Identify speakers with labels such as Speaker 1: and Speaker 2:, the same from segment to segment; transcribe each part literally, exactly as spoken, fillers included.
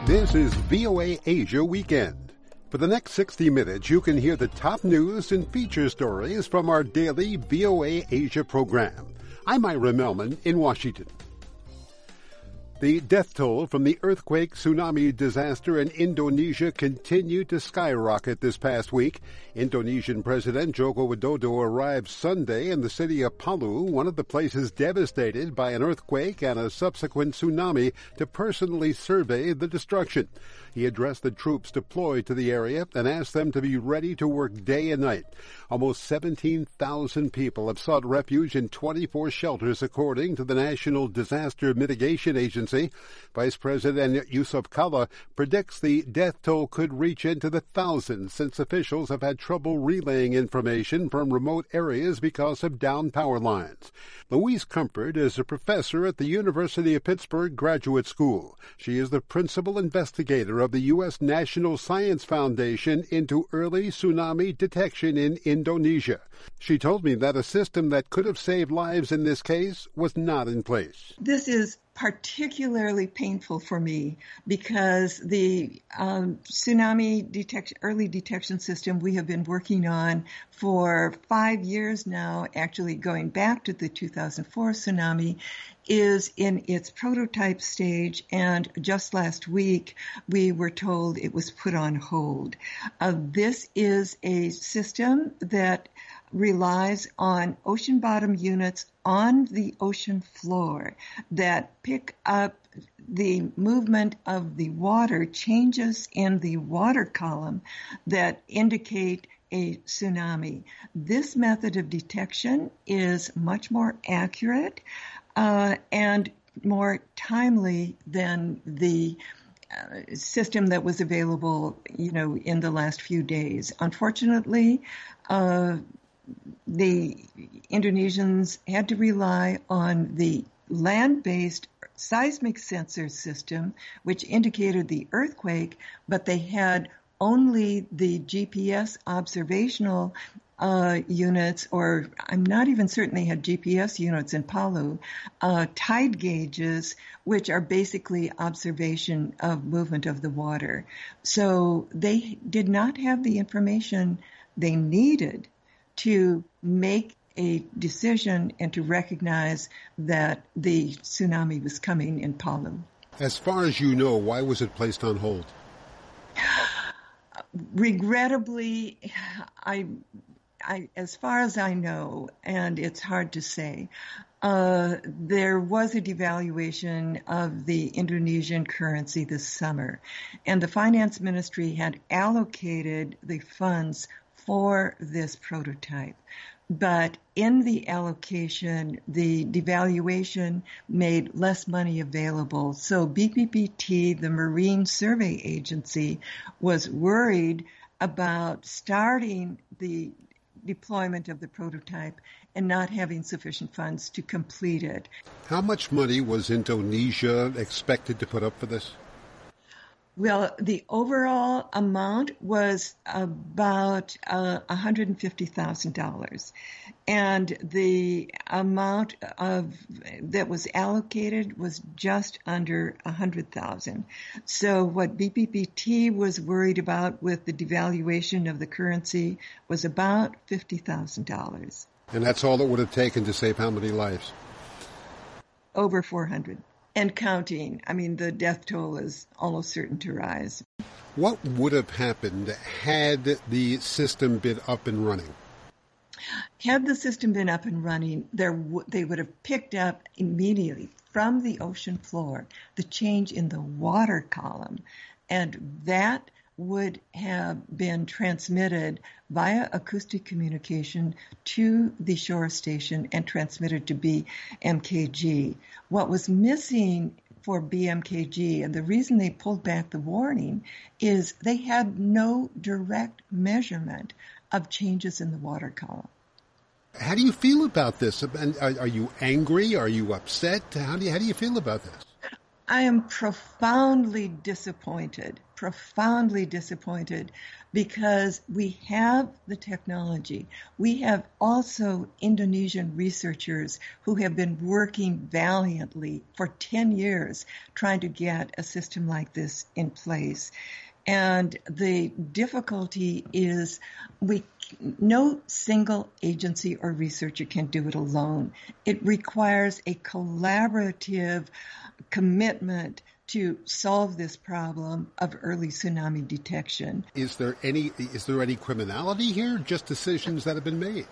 Speaker 1: This is V O A Asia Weekend. For the next sixty minutes, you can hear the top news and feature stories from our daily V O A Asia program. I'm Ira Melman in Washington. The death toll from the earthquake tsunami disaster in Indonesia continued to skyrocket this past week. Indonesian President Joko Widodo arrived Sunday in the city of Palu, one of the places devastated by an earthquake and a subsequent tsunami, to personally survey the destruction. He addressed the troops deployed to the area and asked them to be ready to work day and night. Almost seventeen thousand people have sought refuge in twenty-four shelters, according to the National Disaster Mitigation Agency. Vice President Yusuf Kala predicts the death toll could reach into the thousands since officials have had trouble relaying information from remote areas because of downed power lines. Louise Comfort is a professor at the University of Pittsburgh Graduate School. She is the principal investigator of the U S National Science Foundation into early tsunami detection in Indonesia. She told me that a system that could have saved lives in this case was not in place.
Speaker 2: This is particularly painful for me because the um, tsunami detection, early detection system we have been working on for five years now, actually going back to the two thousand four tsunami, is in its prototype stage, and just last week we were told it was put on hold. Uh, this is a system that relies on ocean bottom units on the ocean floor that pick up the movement of the water, changes in the water column that indicate a tsunami. This method of detection is much more accurate uh, and more timely than the Uh, system that was available, you know, in the last few days. Unfortunately, uh, the Indonesians had to rely on the land-based seismic sensor system, which indicated the earthquake, but they had only the G P S observational Uh, units, or I'm not even certain they had G P S units in Palu, uh, tide gauges, which are basically observation of movement of the water. So they did not have the information they needed to make a decision and to recognize that the tsunami was coming in Palu.
Speaker 1: As far as you know, why was it placed on hold?
Speaker 2: Regrettably, I... I, as far as I know, and it's hard to say, uh, there was a devaluation of the Indonesian currency this summer, and the finance ministry had allocated the funds for this prototype. But in the allocation, the devaluation made less money available. So B P P T, the Marine Survey Agency, was worried about starting the deployment of the prototype and not having sufficient funds to complete it.
Speaker 1: How much money was Indonesia expected to put up for this?
Speaker 2: Well, the overall amount was about uh, one hundred fifty thousand dollars. And the amount of that was allocated was just under one hundred thousand dollars. So what B P P T was worried about with the devaluation of the currency was about fifty thousand dollars.
Speaker 1: And that's all it would have taken to save how many lives?
Speaker 2: Over four hundred. And counting. I mean, the death toll is almost certain to rise.
Speaker 1: What would have happened had the system been up and running?
Speaker 2: Had the system been up and running, there w- they would have picked up immediately from the ocean floor the change in the water column, and that would have been transmitted via acoustic communication to the shore station and transmitted to B M K G. What was missing for B M K G, and the reason they pulled back the warning, is they had no direct measurement of changes in the water column.
Speaker 1: How do you feel about this? Are, are you angry? Are you upset? How do you, how do you feel about this?
Speaker 2: I am profoundly disappointed, profoundly disappointed because we have the technology. We have also Indonesian researchers who have been working valiantly for ten years trying to get a system like this in place. And the difficulty is we no single agency or researcher can do it alone. It requires a collaborative commitment to solve this problem of early tsunami detection.
Speaker 1: Is there any is there any criminality here? Just decisions that have been made?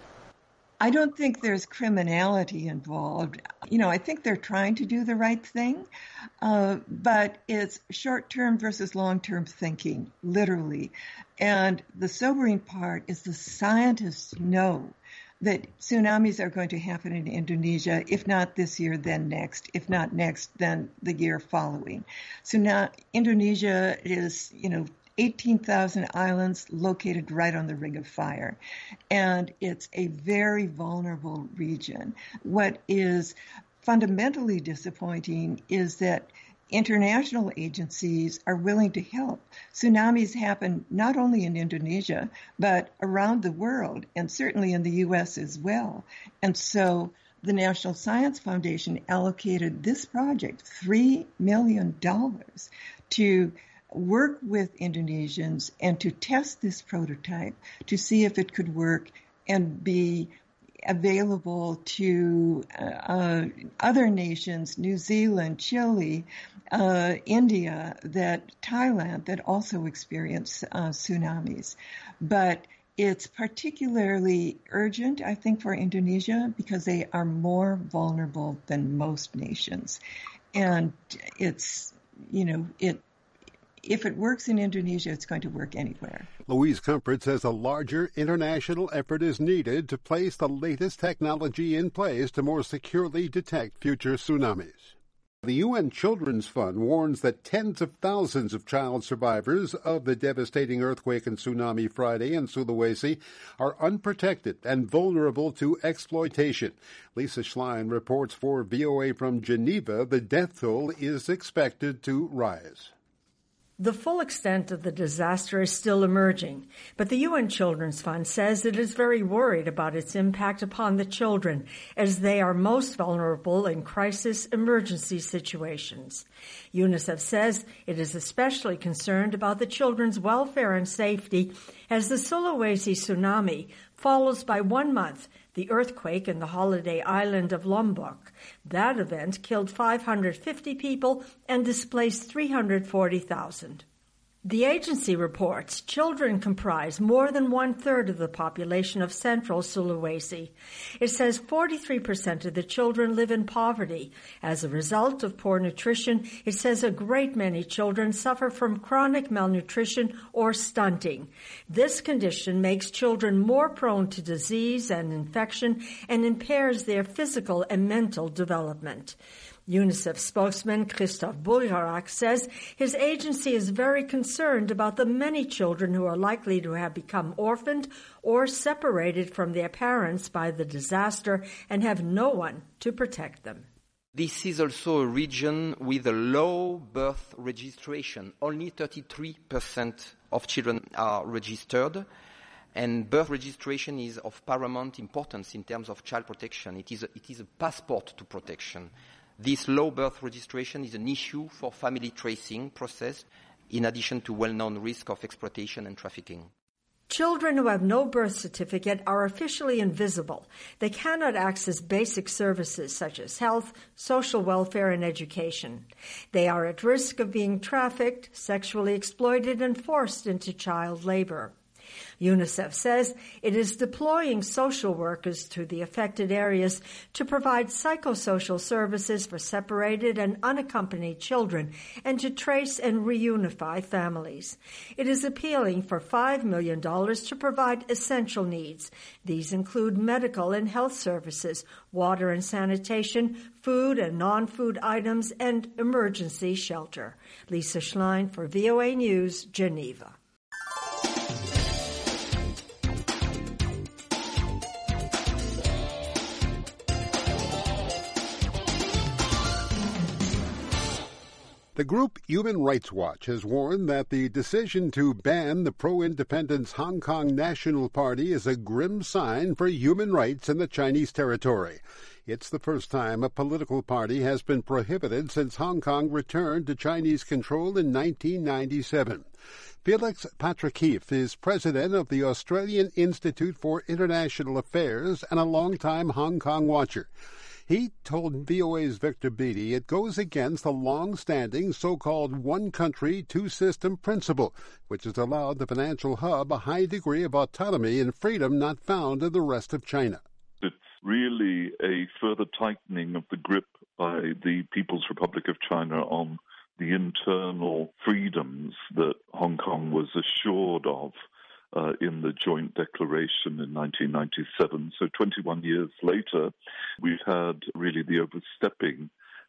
Speaker 2: I don't think there's criminality involved. You know, I think they're trying to do the right thing, uh, but it's short-term versus long-term thinking, literally. And the sobering part is the scientists know that tsunamis are going to happen in Indonesia, if not this year, then next. If not next, then the year following. So now Indonesia is, you know, eighteen thousand islands located right on the Ring of Fire. And it's a very vulnerable region. What is fundamentally disappointing is that international agencies are willing to help. Tsunamis happen not only in Indonesia, but around the world, and certainly in the U S as well. And so the National Science Foundation allocated this project three million dollars to work with Indonesians and to test this prototype to see if it could work and be available to uh, other nations, New Zealand, Chile, uh, India, that Thailand, that also experience uh, tsunamis. But it's particularly urgent, I think, for Indonesia because they are more vulnerable than most nations. And it's, you know, it if it works in Indonesia, it's going to work anywhere.
Speaker 1: Louise Comfort says a larger international effort is needed to place the latest technology in place to more securely detect future tsunamis. The U N Children's Fund warns that tens of thousands of child survivors of the devastating earthquake and tsunami Friday in Sulawesi are unprotected and vulnerable to exploitation. Lisa Schlein reports for V O A from Geneva. The death toll is expected to rise.
Speaker 3: The full extent of the disaster is still emerging, but the U N Children's Fund says it is very worried about its impact upon the children, as they are most vulnerable in crisis emergency situations. UNICEF says it is especially concerned about the children's welfare and safety as the Sulawesi tsunami follows by one month the earthquake in the holiday island of Lombok. That event killed five hundred fifty people and displaced three hundred forty thousand. The agency reports children comprise more than one-third of the population of central Sulawesi. It says forty-three percent of the children live in poverty. As a result of poor nutrition, it says a great many children suffer from chronic malnutrition or stunting. This condition makes children more prone to disease and infection and impairs their physical and mental development. UNICEF spokesman Christophe Boulgarak says his agency is very concerned about the many children who are likely to have become orphaned or separated from their parents by the disaster and have no one to protect them.
Speaker 4: This is also a region with a low birth registration. Only thirty-three percent of children are registered. And birth registration is of paramount importance in terms of child protection. It is a, it is a passport to protection. This low birth registration is an issue for family tracing process, in addition to well-known risk of exploitation and trafficking.
Speaker 3: Children who have no birth certificate are officially invisible. They cannot access basic services such as health, social welfare, and education. They are at risk of being trafficked, sexually exploited, and forced into child labor. UNICEF says it is deploying social workers to the affected areas to provide psychosocial services for separated and unaccompanied children and to trace and reunify families. It is appealing for five million dollars to provide essential needs. These include medical and health services, water and sanitation, food and non-food items, and emergency shelter. Lisa Schlein for V O A News, Geneva.
Speaker 1: The group Human Rights Watch has warned that the decision to ban the pro-independence Hong Kong National Party is a grim sign for human rights in the Chinese territory. It's the first time a political party has been prohibited since Hong Kong returned to Chinese control in nineteen ninety-seven. Felix Patrickieff is president of the Australian Institute for International Affairs and a longtime Hong Kong watcher. He told V O A's Victor Beattie it goes against the long-standing so-called one-country, two-system principle, which has allowed the financial hub a high degree of autonomy and freedom not found in the rest of China.
Speaker 5: It's really a further tightening of the grip by the People's Republic of China on the internal freedoms that Hong Kong was assured of Uh, in the joint declaration in nineteen ninety-seven. So twenty-one years later, we've had really the overstepping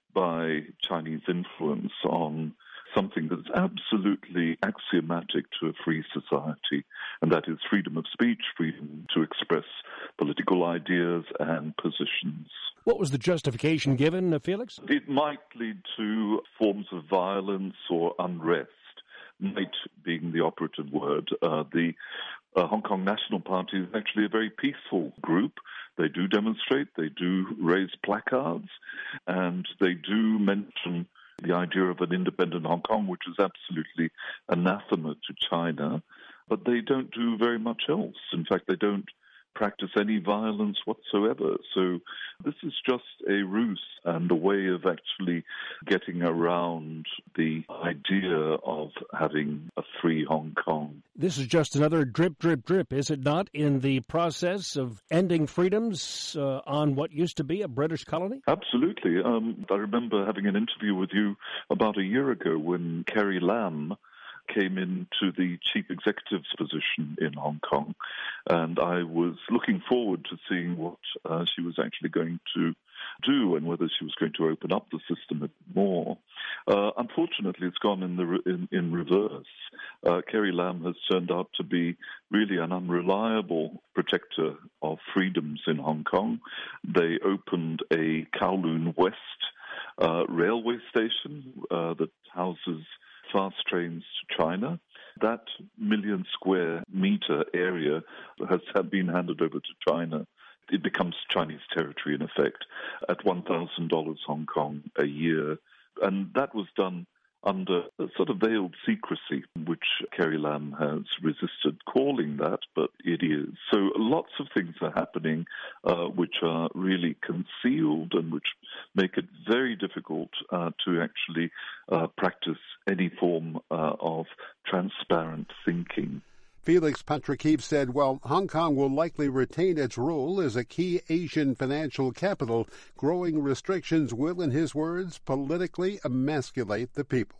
Speaker 5: by Chinese influence on something that's absolutely axiomatic to a free society, and that is freedom of speech, freedom to express political ideas and positions.
Speaker 6: What was the justification given, uh, Felix?
Speaker 5: It might lead to forms of violence or unrest. Might being the operative word. Uh, the uh, Hong Kong National Party is actually a very peaceful group. They do demonstrate, they do raise placards, and they do mention the idea of an independent Hong Kong, which is absolutely anathema to China, but they don't do very much else. In fact, they don't practice any violence whatsoever. So this is just a ruse and a way of actually getting around the idea of having a free Hong Kong.
Speaker 6: This is just another drip, drip, drip, is it not, in the process of ending freedoms uh, on what used to be a British colony?
Speaker 5: Absolutely. Um, I remember having an interview with you about a year ago when Carrie Lam came into the chief executive's position in Hong Kong, and I was looking forward to seeing what uh, she was actually going to do and whether she was going to open up the system a bit more. Uh, unfortunately, it's gone in the re- in, in reverse. Uh, Carrie Lam has turned out to be really an unreliable protector of freedoms in Hong Kong. They opened a Kowloon West uh, railway station uh, that houses fast trains to China. That million square meter area has been handed over to China. It becomes Chinese territory, in effect, at one thousand dollars Hong Kong a year. And that was done under a sort of veiled secrecy, which Carrie Lam has resisted calling that, but it is. So lots of things are happening uh, which are really concealed and which make it very difficult uh, to actually uh, practice any form uh, of transparent thinking.
Speaker 1: Felix Patrickieff said, well, Hong Kong will likely retain its role as a key Asian financial capital. Growing restrictions will, in his words, politically emasculate the people.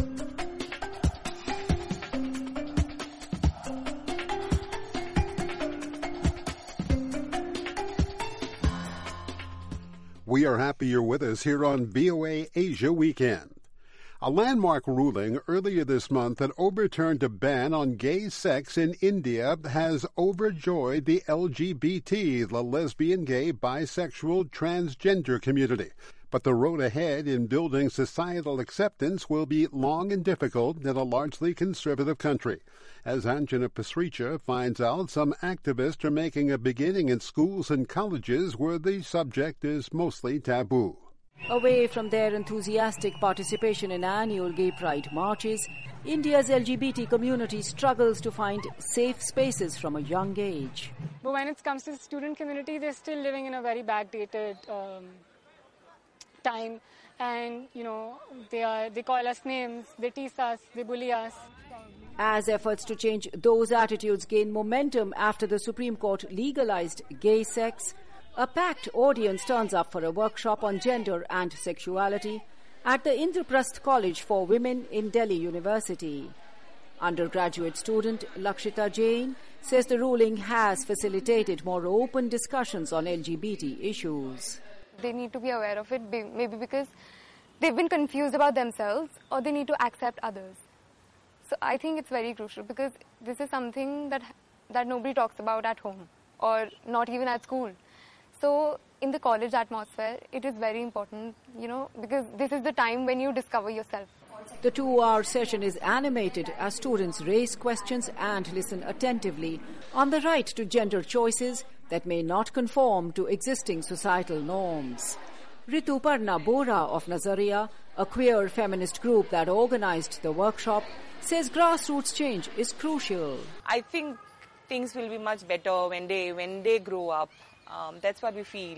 Speaker 1: We are happy you're with us here on V O A Asia Weekend. A landmark ruling earlier this month that overturned a ban on gay sex in India has overjoyed the L G B T, the lesbian, gay, bisexual, transgender community. But the road ahead in building societal acceptance will be long and difficult in a largely conservative country. As Anjana Pasricha finds out, some activists are making a beginning in schools and colleges where the subject is mostly taboo.
Speaker 7: Away from their enthusiastic participation in annual gay pride marches, India's L G B T community struggles to find safe spaces from a young age.
Speaker 8: But when it comes to the student community, they're still living in a very backdated um, time. And, you know, they are they call us names, they tease us, they bully us.
Speaker 7: As efforts to change those attitudes gain momentum after the Supreme Court legalized gay sex, a packed audience turns up for a workshop on gender and sexuality at the Indraprasth College for Women in Delhi University. Undergraduate student Lakshita Jain says the ruling has facilitated more open discussions on L G B T issues.
Speaker 9: They need to be aware of it, maybe because they've been confused about themselves or they need to accept others. So I think it's very crucial because this is something that that nobody talks about at home or not even at school. So in the college atmosphere, it is very important, you know, because this is the time when you discover yourself.
Speaker 7: The two-hour session is animated as students raise questions and listen attentively on the right to gender choices that may not conform to existing societal norms. Rituparna Bora of Nazariya, a queer feminist group that organized the workshop, says grassroots change is crucial.
Speaker 10: I think things will be much better when they when they grow up. Um, that's what we feel.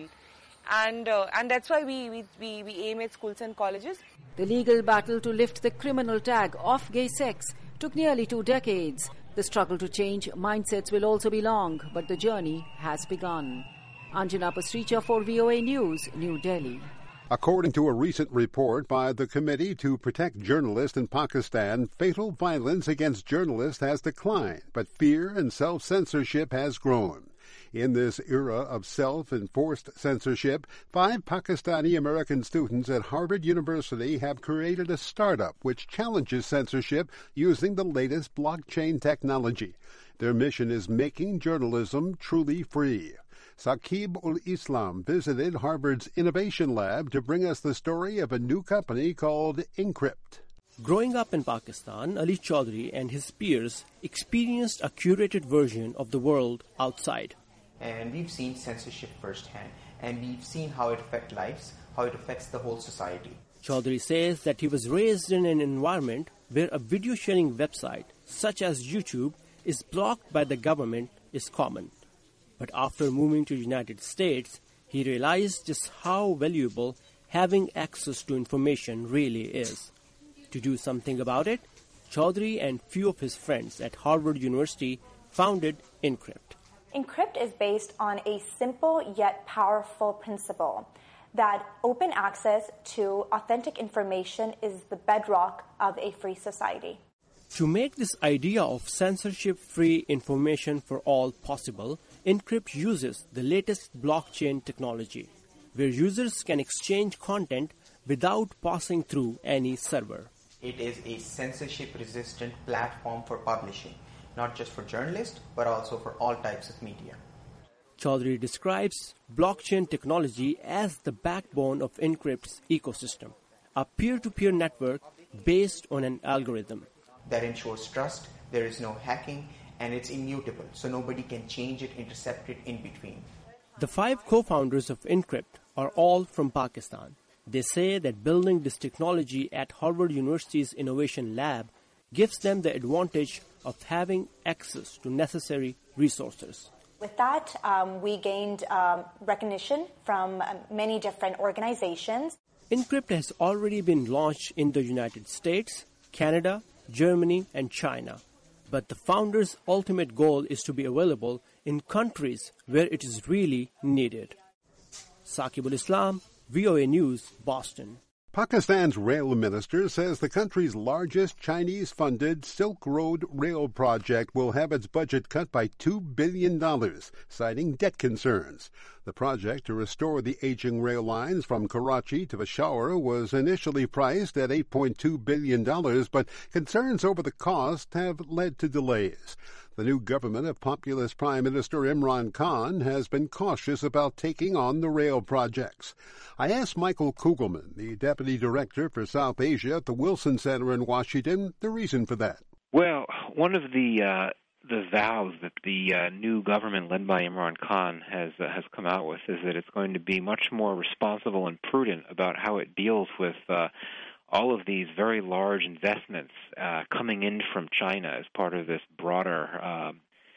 Speaker 10: And uh, and that's why we, we, we, we aim at schools and colleges.
Speaker 7: The legal battle to lift the criminal tag off gay sex took nearly two decades. The struggle to change mindsets will also be long, but the journey has begun. Anjana Pasricha for V O A News, New Delhi.
Speaker 1: According to a recent report by the Committee to Protect Journalists in Pakistan, fatal violence against journalists has declined, but fear and self-censorship has grown. In this era of self-enforced censorship, five Pakistani-American students at Harvard University have created a startup which challenges censorship using the latest blockchain technology. Their mission is making journalism truly free. Saqib-ul-Islam visited Harvard's Innovation Lab to bring us the story of a new company called Encrypt.
Speaker 6: Growing up in Pakistan, Ali Chaudhry and his peers experienced a curated version of the world outside.
Speaker 11: And we've seen censorship firsthand, and we've seen how it affects lives, how it affects the whole society.
Speaker 6: Chaudhry says that he was raised in an environment where a video-sharing website, such as YouTube, is blocked by the government is common. But after moving to the United States, he realized just how valuable having access to information really is. To do something about it, Chaudhry and few of his friends at Harvard University founded Encrypt.
Speaker 12: Encrypt is based on a simple yet powerful principle that open access to authentic information is the bedrock of a free society.
Speaker 6: To make this idea of censorship-free information for all possible, Encrypt uses the latest blockchain technology, where users can exchange content without passing through any server.
Speaker 11: It is a censorship-resistant platform for publishing, not just for journalists, but also for all types of media.
Speaker 6: Chaudhry describes blockchain technology as the backbone of Encrypt's ecosystem, a peer-to-peer network based on an algorithm
Speaker 11: that ensures trust, there is no hacking, and it's immutable, so nobody can change it, intercept it in between.
Speaker 6: The five co-founders of Encrypt are all from Pakistan. They say that building this technology at Harvard University's Innovation Lab gives them the advantage of having access to necessary resources.
Speaker 12: With that, um, we gained um, recognition from uh, many different organizations.
Speaker 6: Encrypt has already been launched in the United States, Canada, Germany, and China. But the founders' ultimate goal is to be available in countries where it is really needed. Saqib-ul-Islam, V O A News, Boston.
Speaker 1: Pakistan's rail minister says the country's largest Chinese-funded Silk Road rail project will have its budget cut by two billion dollars, citing debt concerns. The project to restore the aging rail lines from Karachi to Peshawar was initially priced at eight point two billion dollars, but concerns over the cost have led to delays. The new government of populist Prime Minister Imran Khan has been cautious about taking on the rail projects. I asked Michael Kugelman, the Deputy Director for South Asia at the Wilson Center in Washington, the reason for that.
Speaker 13: Well, one of the uh, the vows that the uh, new government led by Imran Khan has uh, has come out with is that it's going to be much more responsible and prudent about how it deals with uh, all of these very large investments uh, coming in from China as part of this broader uh,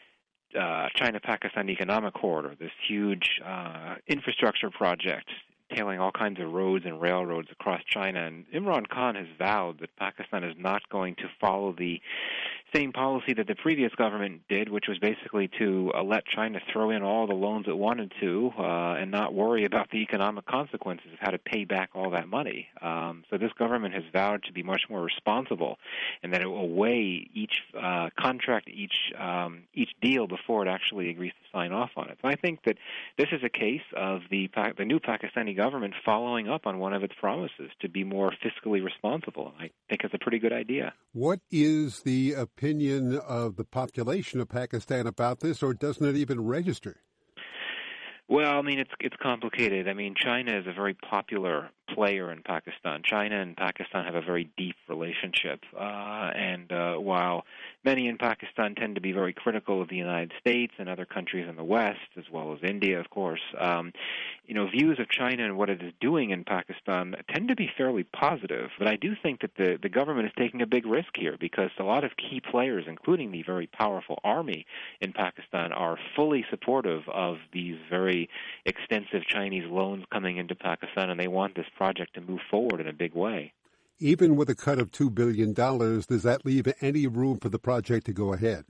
Speaker 13: uh, China-Pakistan economic corridor, this huge uh, infrastructure project tailing all kinds of roads and railroads across China. And Imran Khan has vowed that Pakistan is not going to follow the same policy that the previous government did, which was basically to uh, let China throw in all the loans it wanted to uh, and not worry about the economic consequences of how to pay back all that money. Um, so this government has vowed to be much more responsible and that it will weigh each uh, contract, each um, each deal before it actually agrees to sign off on it. So I think that this is a case of the the new Pakistani government following up on one of its promises to be more fiscally responsible. I think it's a pretty good idea.
Speaker 1: What is the opinion of the population of Pakistan about this, or doesn't it even register?
Speaker 13: Well, I mean, it's it's complicated. I mean, China is a very popular player in Pakistan. China and Pakistan have a very deep relationship, uh, and uh, while many in Pakistan tend to be very critical of the United States and other countries in the West, as well as India, of course, um, you know, views of China and what it is doing in Pakistan tend to be fairly positive. But I do think that the, the government is taking a big risk here, because a lot of key players, including the very powerful army in Pakistan, are fully supportive of these very extensive Chinese loans coming into Pakistan, and they want this project to move forward in a big way.
Speaker 1: Even with a cut of two billion dollars, does that leave any room for the project to go ahead?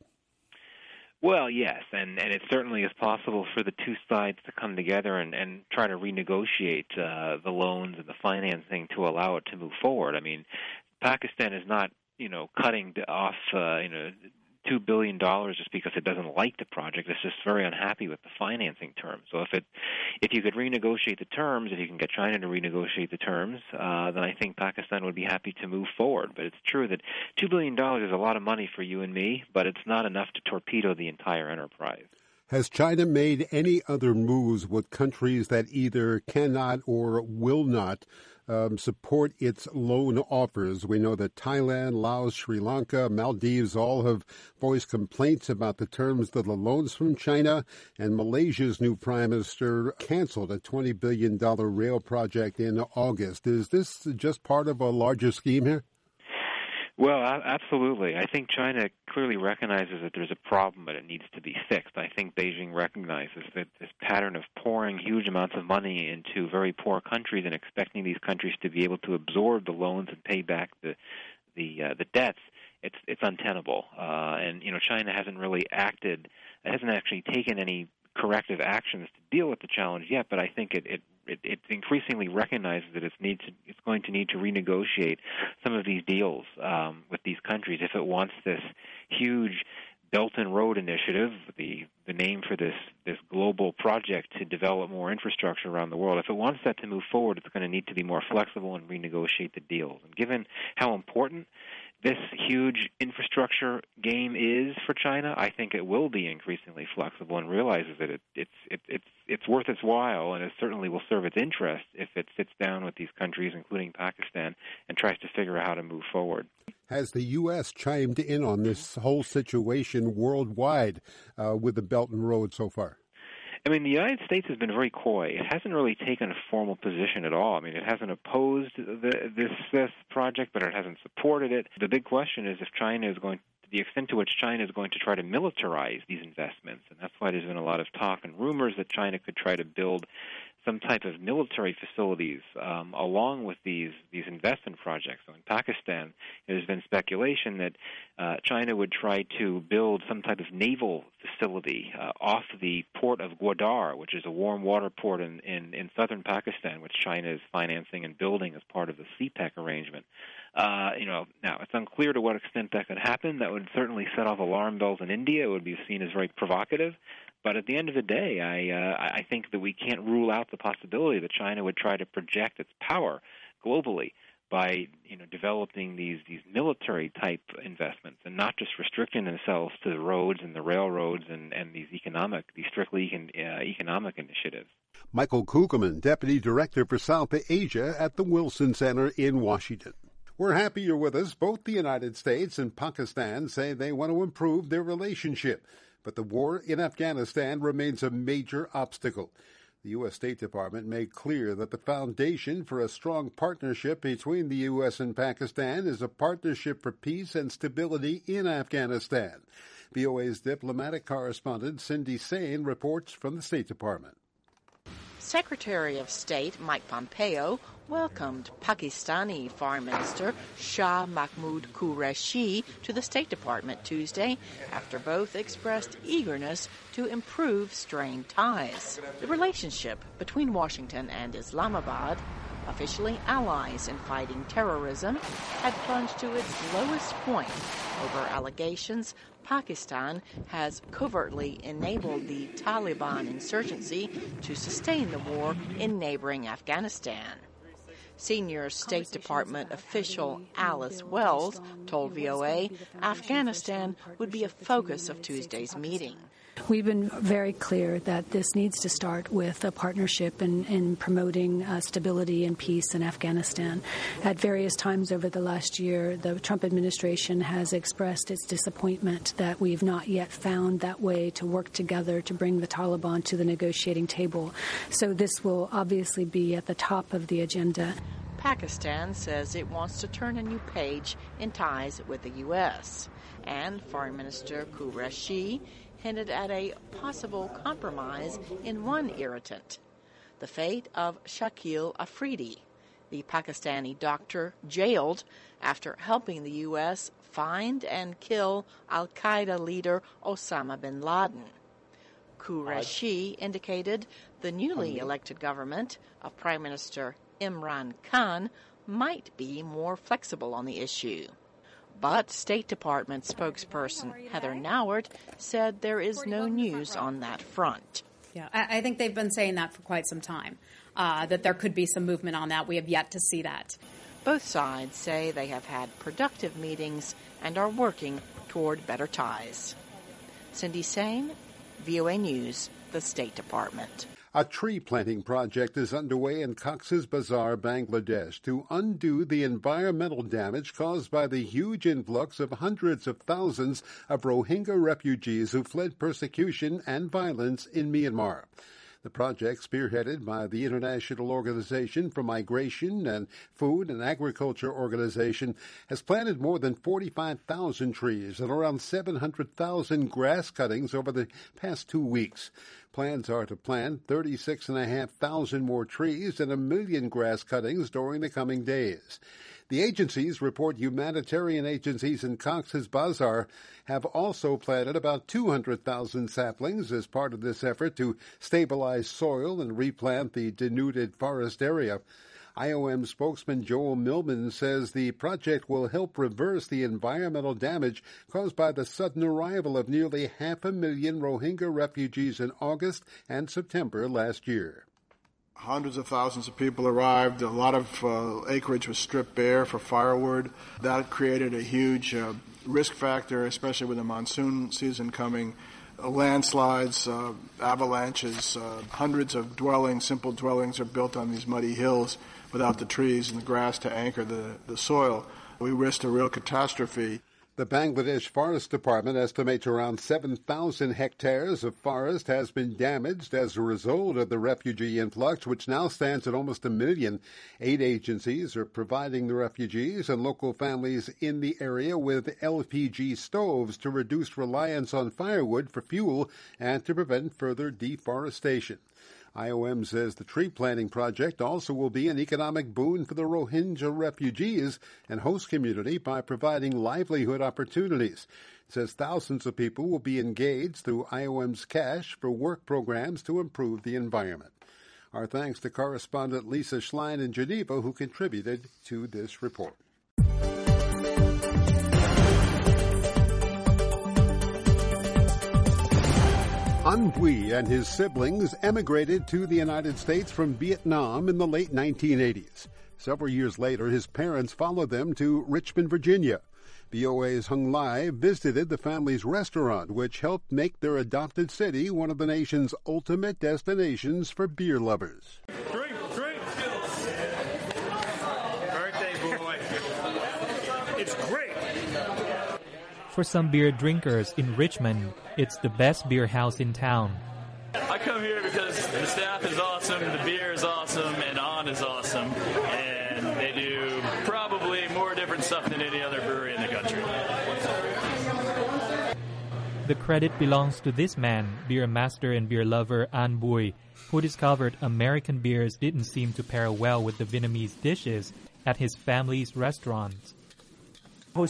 Speaker 13: Well, yes, and, and it certainly is possible for the two sides to come together and, and try to renegotiate uh, the loans and the financing to allow it to move forward. I mean, Pakistan is not, you know, cutting off, uh, you know, two billion dollars just because it doesn't like the project. It's just very unhappy with the financing terms. So if it, if you could renegotiate the terms, if you can get China to renegotiate the terms, uh, then I think Pakistan would be happy to move forward. But it's true that two billion dollars is a lot of money for you and me, but it's not enough to torpedo the entire enterprise.
Speaker 1: Has China made any other moves with countries that either cannot or will not um, support its loan offers? We know that Thailand, Laos, Sri Lanka, Maldives all have voiced complaints about the terms of the loans from China, and Malaysia's new prime minister canceled a twenty billion dollars rail project in August. Is this just part of a larger scheme here?
Speaker 13: Well, absolutely. I think China clearly recognizes that there's a problem, but it needs to be fixed. I think Beijing recognizes that this pattern of pouring huge amounts of money into very poor countries and expecting these countries to be able to absorb the loans and pay back the the uh, the debts, it's it's untenable. Uh, and you know, China hasn't really acted, it hasn't actually taken any corrective actions to deal with the challenge yet. But I think it. it It, it increasingly recognizes that it's, need to, it's going to need to renegotiate some of these deals um, with these countries if it wants this huge Belt and Road Initiative, the, the name for this, this global project to develop more infrastructure around the world. If it wants that to move forward, it's going to need to be more flexible and renegotiate the deals. And given how important this huge infrastructure game is for China, I think it will be increasingly flexible and realizes that it, it's it, it's it's worth its while, and it certainly will serve its interest if it sits down with these countries, including Pakistan, and tries to figure out how to move forward.
Speaker 1: Has the U S chimed in on this whole situation worldwide uh, with the Belt and Road so far?
Speaker 13: I mean, the United States has been very coy. It hasn't really taken a formal position at all. I mean, it hasn't opposed the, this, this project, but it hasn't supported it. The big question is if China is going, to the extent to which China is going to try to militarize these investments. And that's why there's been a lot of talk and rumors that China could try to build some type of military facilities um, along with these these investment projects. So in Pakistan, there's been speculation that uh, China would try to build some type of naval facility uh, off the port of Gwadar, which is a warm water port in, in, in southern Pakistan, which China is financing and building as part of the C PEC arrangement. Uh, you know, now it's unclear to what extent that could happen. That would certainly set off alarm bells in India. It would be seen as very provocative. But at the end of the day, I uh, I think that we can't rule out the possibility that China would try to project its power globally by, you know, developing these, these military-type investments and not just restricting themselves to the roads and the railroads and, and these economic, these strictly econ, uh, economic initiatives.
Speaker 1: Michael Kugelman, Deputy Director for South Asia at the Wilson Center in Washington. We're happy you're with us. Both the United States and Pakistan say they want to improve their relationship, but the war in Afghanistan remains a major obstacle. The U S State Department made clear that the foundation for a strong partnership between the U S and Pakistan is a partnership for peace and stability in Afghanistan. V O A's diplomatic correspondent Cindy Sain reports from the State Department.
Speaker 14: Secretary of State Mike Pompeo welcomed Pakistani Foreign Minister Shah Mahmood Qureshi to the State Department Tuesday after both expressed eagerness to improve strained ties. The relationship between Washington and Islamabad, officially allies in fighting terrorism, had plunged to its lowest point over allegations Pakistan has covertly enabled the Taliban insurgency to sustain the war in neighboring Afghanistan. Senior State Department official Alice Wells told V O A Afghanistan would be a focus of Tuesday's meeting.
Speaker 15: We've been very clear that this needs to start with a partnership in, in promoting uh, stability and peace in Afghanistan. At various times over the last year, the Trump administration has expressed its disappointment that we've not yet found that way to work together to bring the Taliban to the negotiating table. So this will obviously be at the top of the agenda.
Speaker 14: Pakistan says it wants to turn a new page in ties with the U S. And Foreign Minister Qureshi hinted at a possible compromise in one irritant, the fate of Shakil Afridi, the Pakistani doctor jailed after helping the U S find and kill al-Qaeda leader Osama bin Laden. Qureshi indicated the newly elected government of Prime Minister Imran Khan might be more flexible on the issue. But State Department spokesperson Heather Nauert said there is no news on that front.
Speaker 16: Yeah, I, I think they've been saying that for quite some time, uh, that there could be some movement on that. We have yet to see that.
Speaker 14: Both sides say they have had productive meetings and are working toward better ties. Cindy Sain, V O A News, the State Department.
Speaker 1: A tree planting project is underway in Cox's Bazar, Bangladesh, to undo the environmental damage caused by the huge influx of hundreds of thousands of Rohingya refugees who fled persecution and violence in Myanmar. The project, spearheaded by the International Organization for Migration and Food and Agriculture Organization, has planted more than forty-five thousand trees and around seven hundred thousand grass cuttings over the past two weeks. Plans are to plant thirty-six thousand five hundred more trees and a million grass cuttings during the coming days. The agencies report humanitarian agencies in Cox's Bazar have also planted about two hundred thousand saplings as part of this effort to stabilize soil and replant the denuded forest area. I O M spokesman Joel Millman says the project will help reverse the environmental damage caused by the sudden arrival of nearly half a million Rohingya refugees in August and September last year.
Speaker 17: Hundreds of thousands of people arrived. A lot of uh, acreage was stripped bare for firewood. That created a huge uh, risk factor, especially with the monsoon season coming. Uh, landslides, uh, avalanches, uh, hundreds of dwellings, simple dwellings are built on these muddy hills without the trees and the grass to anchor the, the soil. We risked a real catastrophe.
Speaker 1: The Bangladesh Forest Department estimates around seven thousand hectares of forest has been damaged as a result of the refugee influx, which now stands at almost a million. Eight agencies are providing the refugees and local families in the area with L P G stoves to reduce reliance on firewood for fuel and to prevent further deforestation. I O M says the tree planting project also will be an economic boon for the Rohingya refugees and host community by providing livelihood opportunities. It says thousands of people will be engaged through I O M's Cash for Work programs to improve the environment. Our thanks to correspondent Lisa Schlein in Geneva, who contributed to this report. An Bui and his siblings emigrated to the United States from Vietnam in the late nineteen eighties. Several years later, his parents followed them to Richmond, Virginia. V O A's Hung Lai visited the family's restaurant, which helped make their adopted city one of the nation's ultimate destinations for beer lovers.
Speaker 18: Drink, drink. Birthday boy. It's great.
Speaker 19: For some beer drinkers in Richmond, it's the best beer house in town.
Speaker 18: I come here because the staff is awesome, the beer is awesome, and On is awesome. And they do probably more different stuff than any other brewery in the country.
Speaker 19: The credit belongs to this man, beer master and beer lover An Bui, who discovered American beers didn't seem to pair well with the Vietnamese dishes at his family's restaurants.
Speaker 20: In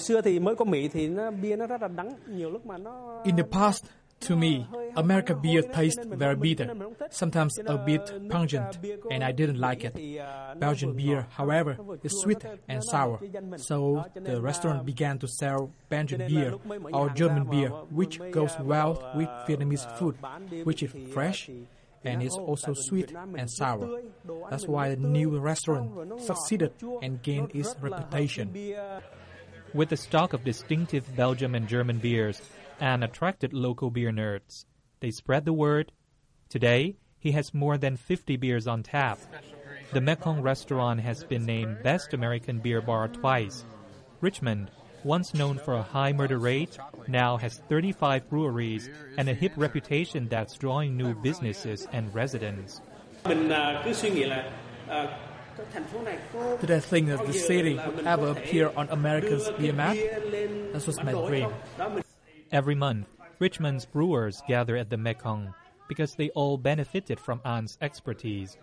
Speaker 21: the past, to me, American beer tastes very bitter, sometimes a bit pungent, and I didn't like it. Belgian beer, however, is sweet and sour, so the restaurant began to sell Belgian beer or German beer, which goes well with Vietnamese food, which is fresh and is also sweet and sour. That's why the new restaurant succeeded and gained its reputation.
Speaker 19: With a stock of distinctive Belgian and German beers, Anne attracted local beer nerds. They spread the word. Today, he has more than fifty beers on tap. The Mekong restaurant has been named Best American Beer Bar twice. Richmond, once known for a high murder rate, now has thirty-five breweries and a hip reputation that's drawing new businesses and residents.
Speaker 21: Did I think that the city would ever appear on America's beer map? That was my dream.
Speaker 19: Every month, Richmond's brewers gather at the Mekong because they all benefited from An's expertise.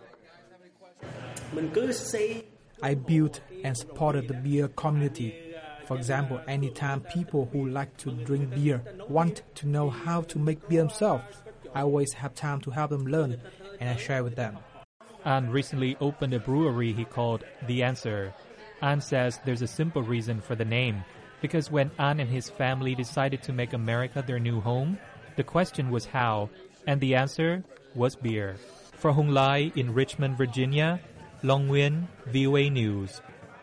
Speaker 21: I built and supported the beer community. For example, anytime people who like to drink beer want to know how to make beer themselves, I always have time to help them learn, and I share with them.
Speaker 19: An recently opened a brewery he called The Answer. An says there's a simple reason for the name, because when An and his family decided to make America their new home, the question was how, and the answer was beer. For Hung Lai in Richmond, Virginia, Long Nguyen, V O A News.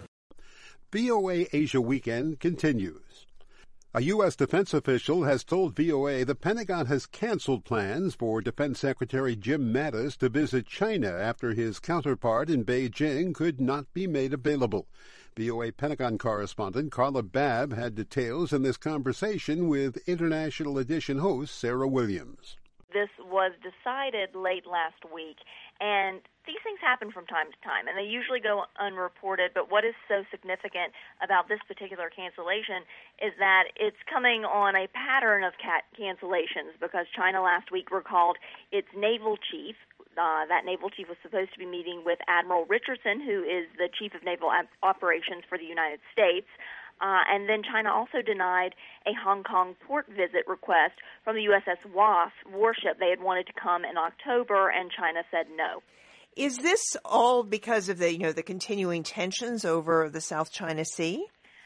Speaker 1: V O A Asia Weekend continues. A U S defense official has told V O A the Pentagon has canceled plans for Defense Secretary Jim Mattis to visit China after his counterpart in Beijing could not be made available. V O A Pentagon correspondent Carla Babb had details in this conversation with International Edition host Sarah Williams.
Speaker 20: This was decided late last week, and these things happen from time to time, and they usually go unreported, but what is so significant about this particular cancellation is that it's coming on a pattern of ca- cancellations because China last week recalled its naval chief. Uh, that naval chief was supposed to be meeting with Admiral Richardson, who is the chief of naval op- operations for the United States. Uh, and then China also denied a Hong Kong port visit request from the U S S Wasp warship. They had wanted to come in October, and China said no.
Speaker 22: Is this all because of the, you know, the continuing tensions over the South China Sea?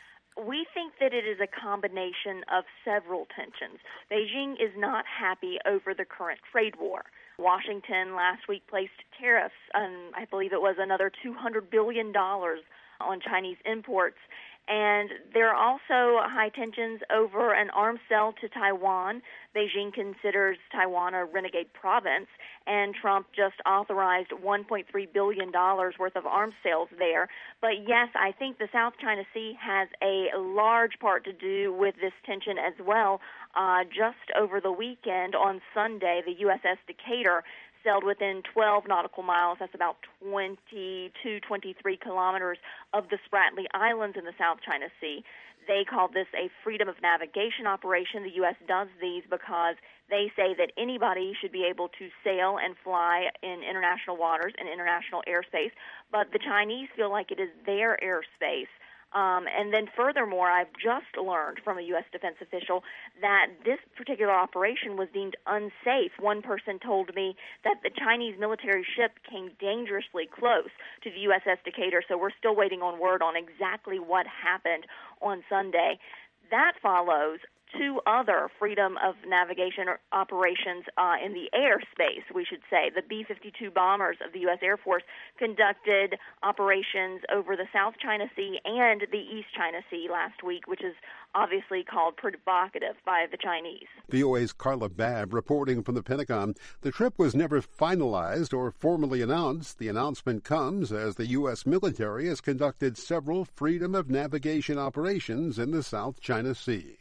Speaker 20: We think that it is a combination of several tensions. Beijing is not happy over the current trade war. Washington last week placed tariffs on, I believe it was another two hundred billion dollars on Chinese imports. And there are also high tensions over an arms sale to Taiwan. Beijing considers Taiwan a renegade province, and Trump just authorized one point three billion dollars worth of arms sales there. But yes, I think the South China Sea has a large part to do with this tension as well. Uh, just over the weekend, on Sunday, the U S S Decatur sailed within twelve nautical miles, that's about twenty-two, twenty-three kilometers of the Spratly Islands in the South China Sea. They called this a freedom of navigation operation. The U S does these because they say that anybody should be able to sail and fly in international waters and international airspace, but the Chinese feel like it is their airspace. Um, and then furthermore, I've just learned from a U S defense official that this particular operation was deemed unsafe. One person told me that the Chinese military ship came dangerously close to the U S S Decatur, so we're still waiting on word on exactly what happened on Sunday. That follows two other freedom of navigation operations uh, in the airspace, we should say. The B fifty-two bombers of the U S Air Force conducted operations over the South China Sea and the East China Sea last week, which is obviously called provocative by the Chinese.
Speaker 1: V O A's Carla Babb reporting from the Pentagon. The trip was never finalized or formally announced. The announcement comes as the U S military has conducted several freedom of navigation operations in the South China Sea.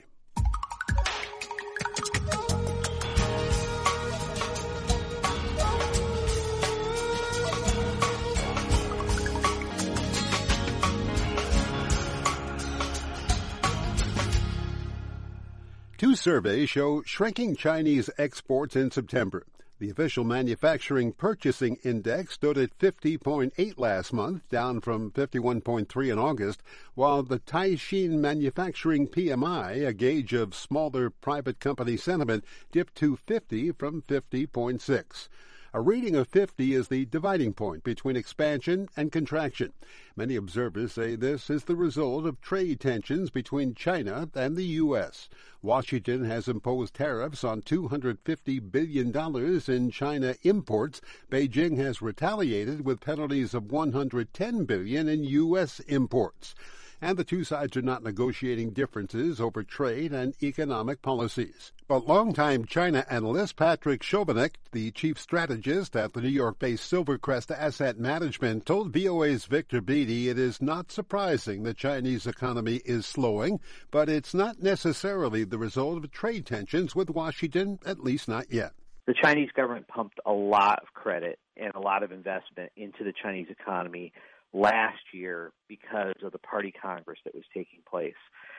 Speaker 1: Two surveys show shrinking Chinese exports in September. The official manufacturing purchasing index stood at fifty point eight last month, down from fifty-one point three in August, while the Taixin manufacturing P M I, a gauge of smaller private company sentiment, dipped to fifty from fifty point six. A reading of fifty is the dividing point between expansion and contraction. Many observers say this is the result of trade tensions between China and the U S. Washington has imposed tariffs on two hundred fifty billion dollars in China imports. Beijing has retaliated with penalties of one hundred ten billion dollars in U S imports. and the two sides are not negotiating differences over trade and economic policies. But longtime China analyst Patrick Chovanec, the chief strategist at the New York-based Silvercrest Asset Management, told V O A's Victor Beattie it is not surprising the Chinese economy is slowing, but it's not necessarily the result of trade tensions with Washington, at least not yet.
Speaker 2: The Chinese government pumped a lot of credit and a lot of investment into the Chinese economy last year because of the party congress that was taking place.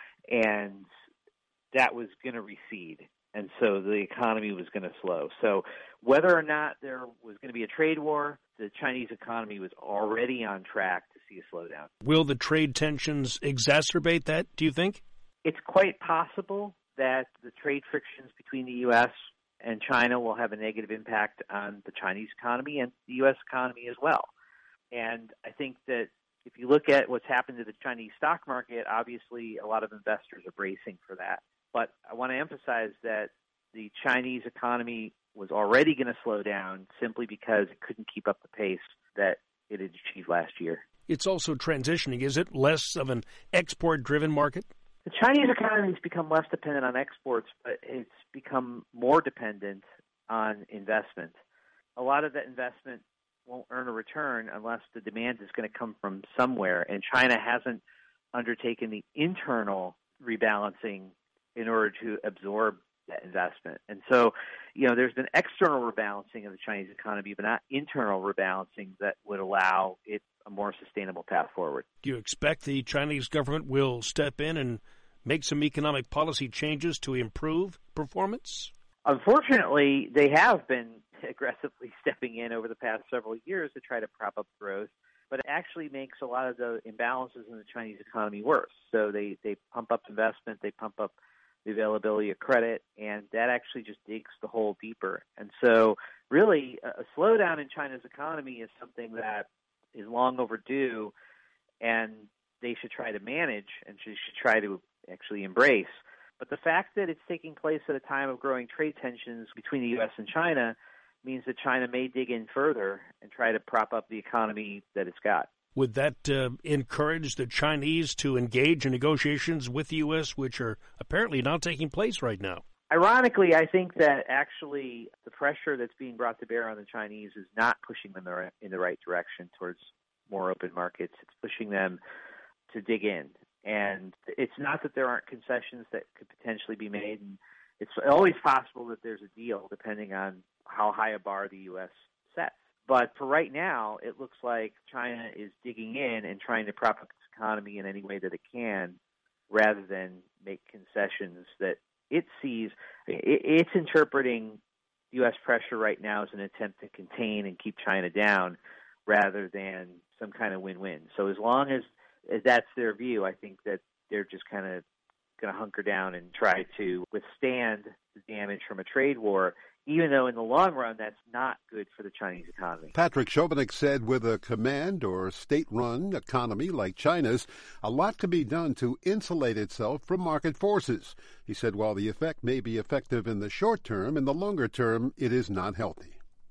Speaker 2: And that was going to recede. And so the economy was going to slow. So whether or not there was going to be a trade war, the Chinese economy was already on track to see a slowdown.
Speaker 4: Will the trade tensions exacerbate that, do you think?
Speaker 2: It's quite possible that the trade frictions between the U S and China will have a negative impact on the Chinese economy and the U S economy as well. And I think that if you look at what's happened to the Chinese stock market, obviously a lot of investors are bracing for that. But I want to emphasize that the Chinese economy was already going to slow down simply because it couldn't keep up the pace that it had achieved last year.
Speaker 4: It's also transitioning, is it? Less of an export-driven market?
Speaker 2: The Chinese economy has become less dependent on exports, but it's become more dependent on investment. A lot of that investment won't earn a return unless the demand is going to come from somewhere, and China hasn't undertaken the internal rebalancing in order to absorb that investment. And so, you know, there's been external rebalancing of the Chinese economy, but not internal rebalancing that would allow it a more sustainable path forward.
Speaker 4: Do you expect the Chinese government will step in and make some economic policy changes to improve performance?
Speaker 2: Unfortunately, they have been aggressively stepping in over the past several years to try to prop up growth, but it actually makes a lot of the imbalances in the Chinese economy worse. So they, they pump up investment, they pump up the availability of credit, and that actually just digs the hole deeper. And so really a slowdown in China's economy is something that is long overdue, and they should try to manage and should, should try to actually embrace. But the fact that it's taking place at a time of growing trade tensions between the U S and China means that China may dig in further and try to prop up the economy that it's got.
Speaker 4: Would that uh, encourage the Chinese to engage in negotiations with the U S, which are apparently not taking place right now?
Speaker 2: Ironically, I think that actually the pressure that's being brought to bear on the Chinese is not pushing them in the right direction towards more open markets. It's pushing them to dig in. And it's not that there aren't concessions that could potentially be made. And it's always possible that there's a deal depending on how high a bar the U S sets. But for right now, it looks like China is digging in and trying to prop up its economy in any way that it can rather than make concessions that it sees. It's interpreting U S pressure right now as an attempt to contain and keep China down rather than some kind of win-win. So as long as, as that's their view, I think that they're just kind of going to hunker down and try to withstand the damage from a trade war, even though in the long run that's not good for the Chinese economy.
Speaker 1: Patrick Chovanec said with a command or state-run economy like China's, a lot can be done to insulate itself from market forces. He said while the effect may be effective in the short term, in the longer term it is not healthy.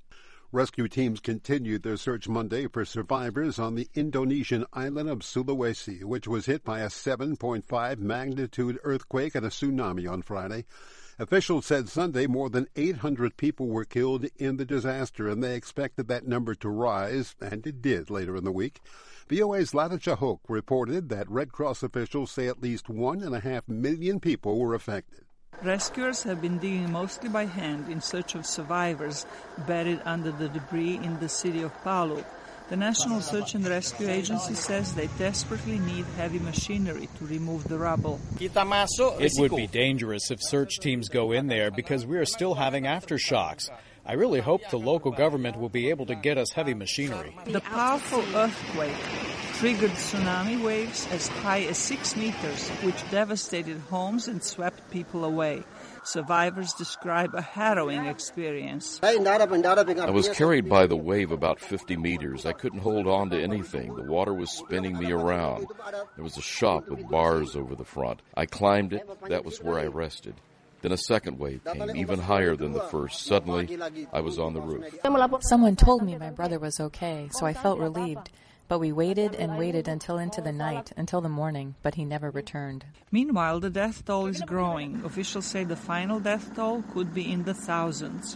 Speaker 1: Rescue teams continued their search Monday for survivors on the Indonesian island of Sulawesi, which was hit by a seven point five magnitude earthquake and a tsunami on Friday. Officials said Sunday more than eight hundred people were killed in the disaster, and they expected that number to rise, and it did later in the week. V O A's Lata Chahok reported that Red Cross officials say at least one and a half million people were affected.
Speaker 23: Rescuers have been digging mostly by hand in search of survivors buried under the debris in the city of Palu. The National Search and Rescue Agency says they desperately need heavy machinery to remove the rubble.
Speaker 24: It would be dangerous if search teams go in there because we are still having aftershocks. I really hope the local government will be able to get us heavy machinery.
Speaker 23: The powerful earthquake triggered tsunami waves as high as six meters, which devastated homes and swept people away. Survivors describe a harrowing experience.
Speaker 25: I was carried by the wave about fifty meters. I couldn't hold on to anything. The water was spinning me around. There was a shop with bars over the front. I climbed it. That was where I rested. Then a second wave came, even higher than the first. Suddenly, I was on the roof.
Speaker 26: Someone told me my brother was okay, so I felt relieved.
Speaker 3: But we waited and waited until into the night, until the morning, but he never returned.
Speaker 23: Meanwhile, the death toll is growing. Officials say the final death toll could be in the thousands.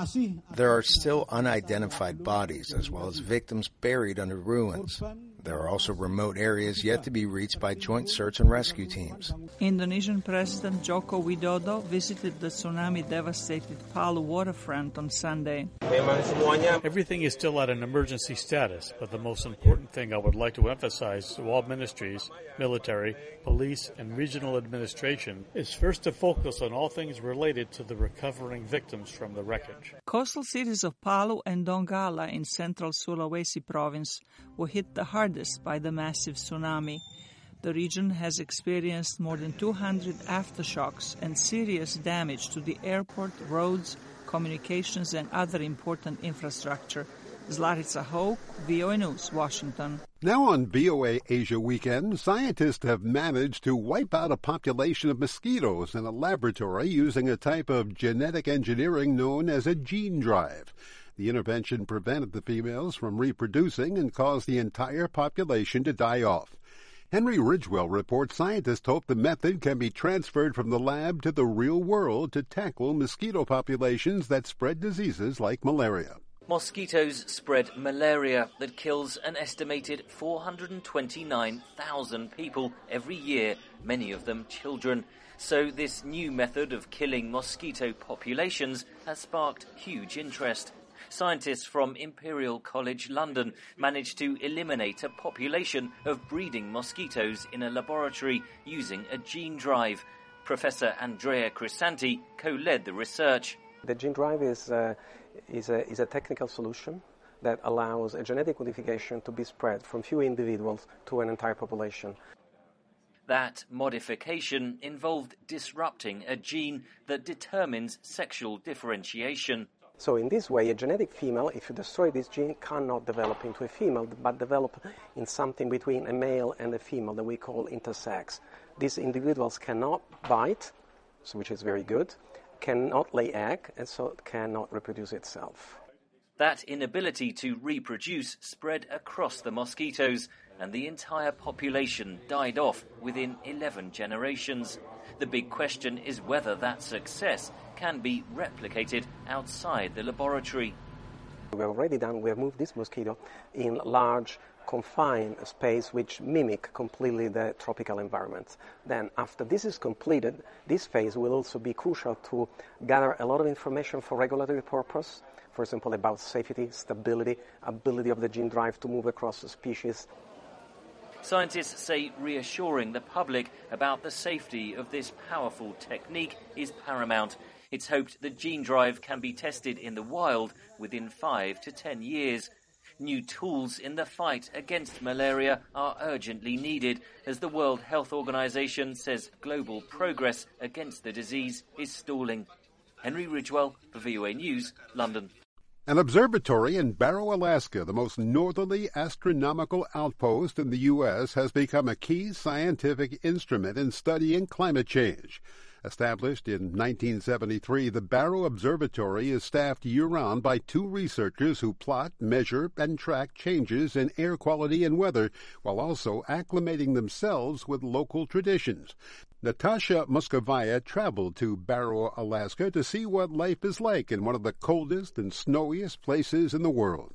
Speaker 5: There are still unidentified bodies, as well as victims buried under ruins. There are also remote areas yet to be reached by joint search and rescue teams.
Speaker 23: Indonesian President Joko Widodo visited the tsunami-devastated Palu waterfront on Sunday.
Speaker 8: Everything is still at an emergency status, but the most important thing I would like to emphasize to all ministries, military, police, and regional administration is first to focus on all things related to the recovering victims from the wreckage.
Speaker 23: Coastal cities of Palu and Donggala in central Sulawesi province were hit the hardest by the massive tsunami. The region has experienced more than two hundred aftershocks and serious damage to the airport, roads, communications, and other important infrastructure. Zlarica Hoke, V O A News, Washington.
Speaker 1: Now on V O A Asia Weekend, scientists have managed to wipe out a population of mosquitoes in a laboratory using a type of genetic engineering known as a gene drive. The intervention prevented the females from reproducing and caused the entire population to die off. Henry Ridgewell reports scientists hope the method can be transferred from the lab to the real world to tackle mosquito populations that spread diseases like malaria.
Speaker 9: Mosquitoes spread malaria that kills an estimated four hundred twenty-nine thousand people every year, many of them children. So this new method of killing mosquito populations has sparked huge interest. Scientists from Imperial College London managed to eliminate a population of breeding mosquitoes in a laboratory using a gene drive. Professor Andrea Crisanti co-led the research.
Speaker 10: The gene drive is, uh, is, a, is a technical solution that allows a genetic modification to be spread from few individuals to an entire population.
Speaker 9: That modification involved disrupting a gene that determines sexual differentiation.
Speaker 10: So in this way, a genetic female, if you destroy this gene, cannot develop into a female, but develop in something between a male and a female that we call intersex. These individuals cannot bite, which is very good, cannot lay egg, and so cannot reproduce itself.
Speaker 9: That inability to reproduce spread across the mosquitoes, and the entire population died off within eleven generations. The big question is whether that success can be replicated outside the laboratory.
Speaker 10: We have already done, we have moved this mosquito in large, confined space which mimic completely the tropical environment. Then after this is completed, this phase will also be crucial to gather a lot of information for regulatory purpose, for example, about safety, stability, ability of the gene drive to move across the species.
Speaker 9: Scientists say reassuring the public about the safety of this powerful technique is paramount. It's hoped the gene drive can be tested in the wild within five to ten years. New tools in the fight against malaria are urgently needed, as the World Health Organization says global progress against the disease is stalling. Henry Ridgewell for V O A News, London.
Speaker 1: An observatory in Barrow, Alaska, the most northerly astronomical outpost in the U S, has become a key scientific instrument in studying climate change. Established in nineteen seventy-three, the Barrow Observatory is staffed year-round by two researchers who plot, measure, and track changes in air quality and weather, while also acclimating themselves with local traditions. Natasha Muscovaya traveled to Barrow, Alaska, to see what life is like in one of the coldest and snowiest places in the world.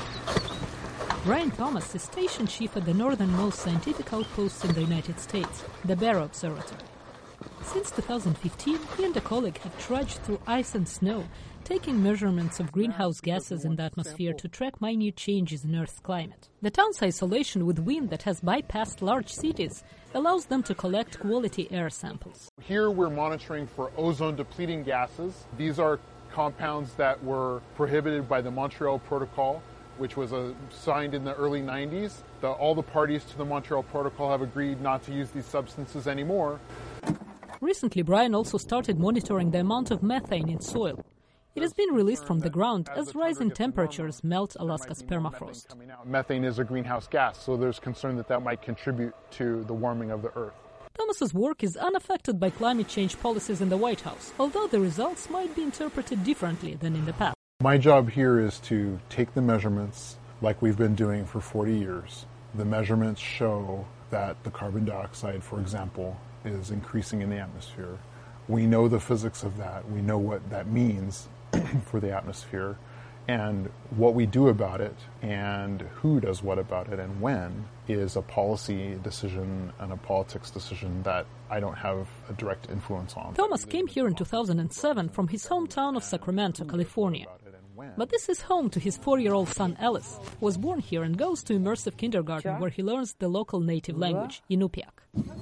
Speaker 26: Brian Thomas is station chief at the northernmost scientific outpost in the United States, the Barrow Observatory. Since two thousand fifteen, he and a colleague have trudged through ice and snow, taking measurements of greenhouse gases in the atmosphere to track minute changes in Earth's climate. The town's isolation with wind that has bypassed large cities allows them to collect quality air samples.
Speaker 27: Here we're monitoring for ozone-depleting gases. These are compounds that were prohibited by the Montreal Protocol, which was uh, signed in the early nineties. The, all the parties to the Montreal Protocol have agreed not to use these substances anymore.
Speaker 26: Recently, Brian also started monitoring the amount of methane in soil. It has been released from the ground as rising temperatures melt Alaska's permafrost.
Speaker 27: Methane is a greenhouse gas, so there's concern that that might contribute to the warming of the Earth.
Speaker 26: Thomas's work is unaffected by climate change policies in the White House, although the results might be interpreted differently than in the past.
Speaker 27: My job here is to take the measurements, like we've been doing for forty years. The measurements show that the carbon dioxide, for example, is increasing in the atmosphere. We know the physics of that. We know what that means for the atmosphere. And what we do about it and who does what about it and when is a policy decision and a politics decision that I don't have a direct influence on.
Speaker 26: Thomas came here in two thousand seven from his hometown of Sacramento, California. But this is home to his four-year-old son Ellis, who was born here and goes to immersive kindergarten where he learns the local native language, Inupiaq.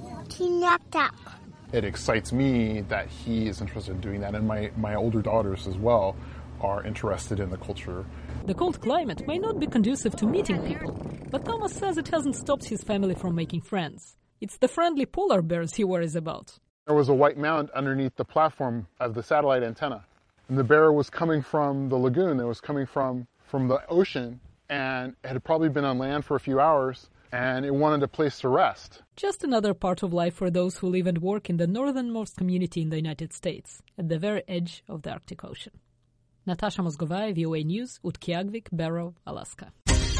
Speaker 27: It excites me that he is interested in doing that, and my, my older daughters as well are interested in the culture.
Speaker 26: The cold climate may not be conducive to meeting people, but Thomas says it hasn't stopped his family from making friends. It's the friendly polar bears he worries about.
Speaker 27: There was a white mound underneath the platform of the satellite antenna. And the bear was coming from the lagoon, it was coming from, from the ocean, and it had probably been on land for a few hours, and it wanted a place to rest.
Speaker 26: Just another part of life for those who live and work in the northernmost community in the United States, at the very edge of the Arctic Ocean. Natasha Mozgovaya, V O A News, Utqiagvik, Barrow, Alaska.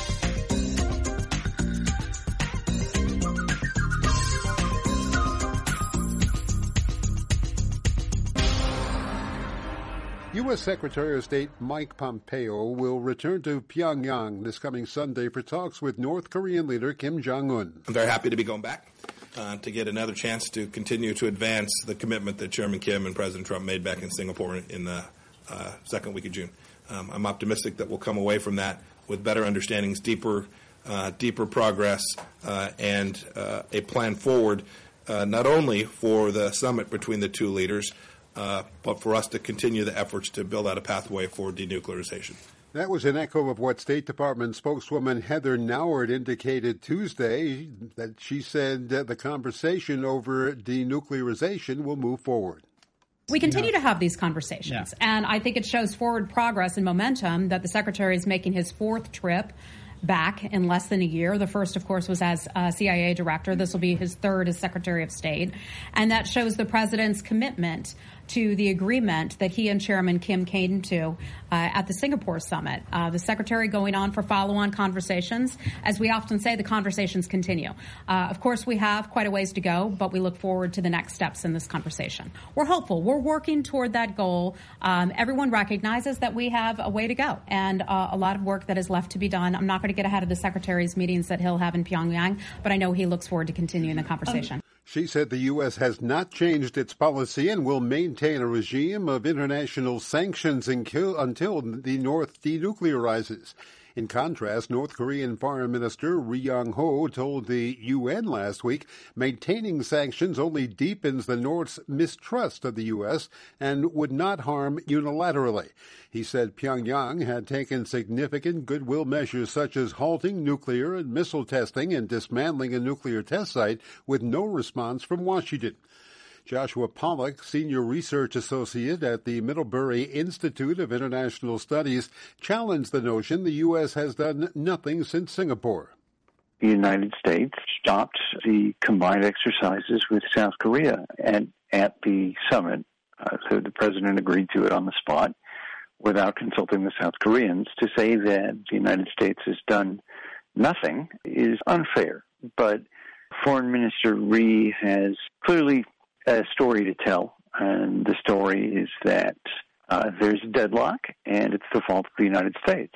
Speaker 1: U S. Secretary of State Mike Pompeo will return to Pyongyang this coming Sunday for talks with North Korean leader Kim Jong-un.
Speaker 6: I'm very happy to be going back uh, to get another chance to continue to advance the commitment that Chairman Kim and President Trump made back in Singapore in the uh, second week of June. Um, I'm optimistic that we'll come away from that with better understandings, deeper, uh, deeper progress, uh, and uh, a plan forward, uh, not only for the summit between the two leaders, Uh, but for us to continue the efforts to build out a pathway for denuclearization.
Speaker 1: That was an echo of what State Department spokeswoman Heather Nauert indicated Tuesday, that she said that the conversation over denuclearization will move forward.
Speaker 7: We continue to have these conversations, yeah. and I think it shows forward progress and momentum that the Secretary is making his fourth trip back in less than a year. The first, of course, was as uh, C I A director. This will be his third as Secretary of State. And that shows the president's commitment to the agreement that he and Chairman Kim came to uh, at the Singapore summit. Uh, the secretary going on for follow-on conversations. As we often say, the conversations continue. Uh, of course, we have quite a ways to go, but we look forward to the next steps in this conversation. We're hopeful. We're working toward that goal. Um, everyone recognizes that we have a way to go and uh, a lot of work that is left to be done. I'm not going to get ahead of the secretary's meetings that he'll have in Pyongyang, but I know he looks forward to continuing the conversation. Um,
Speaker 1: She said the U S has not changed its policy and will maintain a regime of international sanctions until the North denuclearizes. In contrast, North Korean Foreign Minister Ri Yong-ho told the U N last week maintaining sanctions only deepens the North's mistrust of the U S and would not harm unilaterally. He said Pyongyang had taken significant goodwill measures such as halting nuclear and missile testing and dismantling a nuclear test site with no response from Washington. Joshua Pollack, Senior Research Associate at the Middlebury Institute of International Studies, challenged the notion the U S has done nothing since Singapore.
Speaker 11: The United States stopped the combined exercises with South Korea and at the summit. Uh, so the president agreed to it on the spot without consulting the South Koreans. To say that the United States has done nothing is unfair. But Foreign Minister Ri has clearly a story to tell, and the story is that uh, there's a deadlock, and it's the fault of the United States.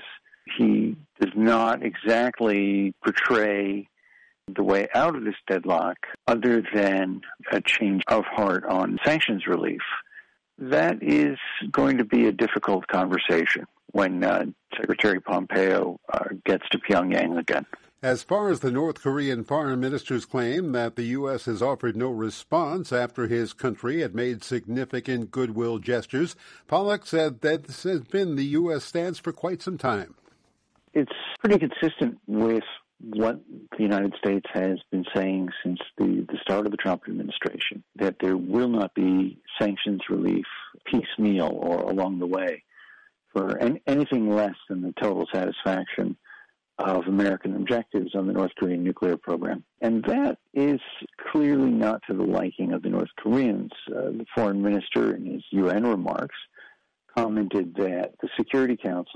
Speaker 11: He does not exactly portray the way out of this deadlock other than a change of heart on sanctions relief. That is going to be a difficult conversation when uh, Secretary Pompeo uh, gets to Pyongyang again.
Speaker 1: As far as the North Korean foreign minister's claim that the U S has offered no response after his country had made significant goodwill gestures, Pollack said that this has been the U S stance for quite some time.
Speaker 11: It's pretty consistent with what the United States has been saying since the, the start of the Trump administration, that there will not be sanctions relief piecemeal or along the way for any, anything less than the total satisfaction of American objectives on the North Korean nuclear program. And that is clearly not to the liking of the North Koreans. Uh, the foreign minister, in his U N remarks, commented that the Security Council